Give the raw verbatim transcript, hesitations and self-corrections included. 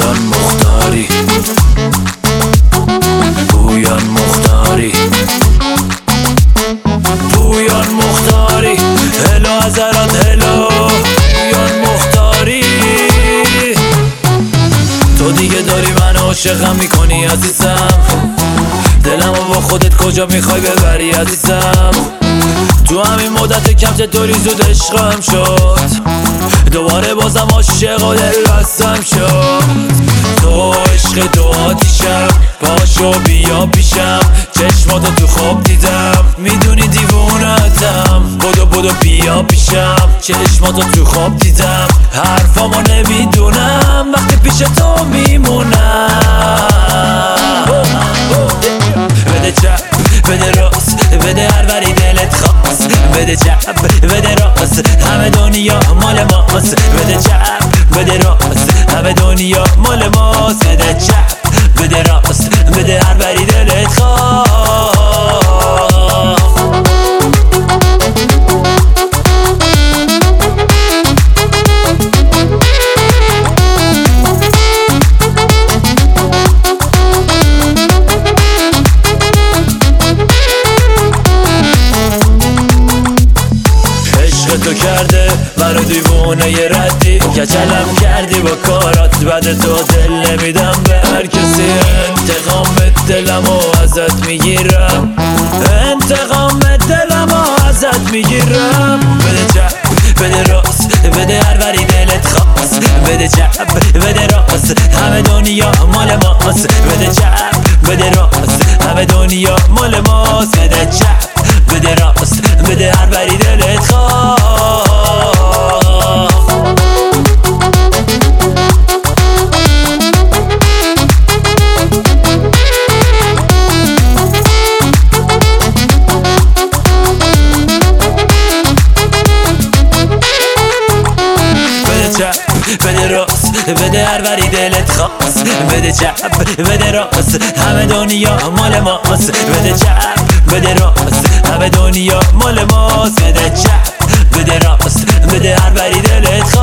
پویان مختاری، پویان مختاری، پویان مختاری، هلو حضرات هلو پویان مختاری. تو دیگه داری من عاشقم میکنی عزیزم، دلمو با خودت کجا میخوای ببری عزیزم. تو همین مدت کم چطوری زود عشقم شد، دوباره بازم عاشق و دل بستم شد. تو عشق تو آتیشم، پاشو بیا پیشم، چشماتو تو خواب دیدم، میدونی دیوونتم. بدو بدو بیا پیشم، چشماتو تو خواب دیدم، حرفامو نمیدونم وقتی پیش تو میمونم. بده چپ بده راست، بده هر وری دلت خواست، بده چپ بده راست، همه دنیا مال ماست. بده چپ بده راست، همه دنیا مال ماست. بده چپ بده راست، بده هر وری دلت خواست. تو کرده منو دیوونه یه ردی، کچلم کردی با کارات، بعد تو دل نمیدم به هر کسی. انتقام دلمو ازت میگیرم، انتقام دلمو ازت میگیرم. بده چپ بده راست، بده هر وری دلت خواست، بده چپ بده راست، همه دنیا مال ماست. بده چپ بده راست، همه دنیا مال ماست. بده چپ بده راست، بده هر وری دلت خواست. بده راست، بده هر وری دلت خواست، بده چپ بده راست، همه دنیا مال ماست. بده چپ بده راست، همه دنیا مال ماست. بده چپ بده راست، بده هر وری دلت خواست.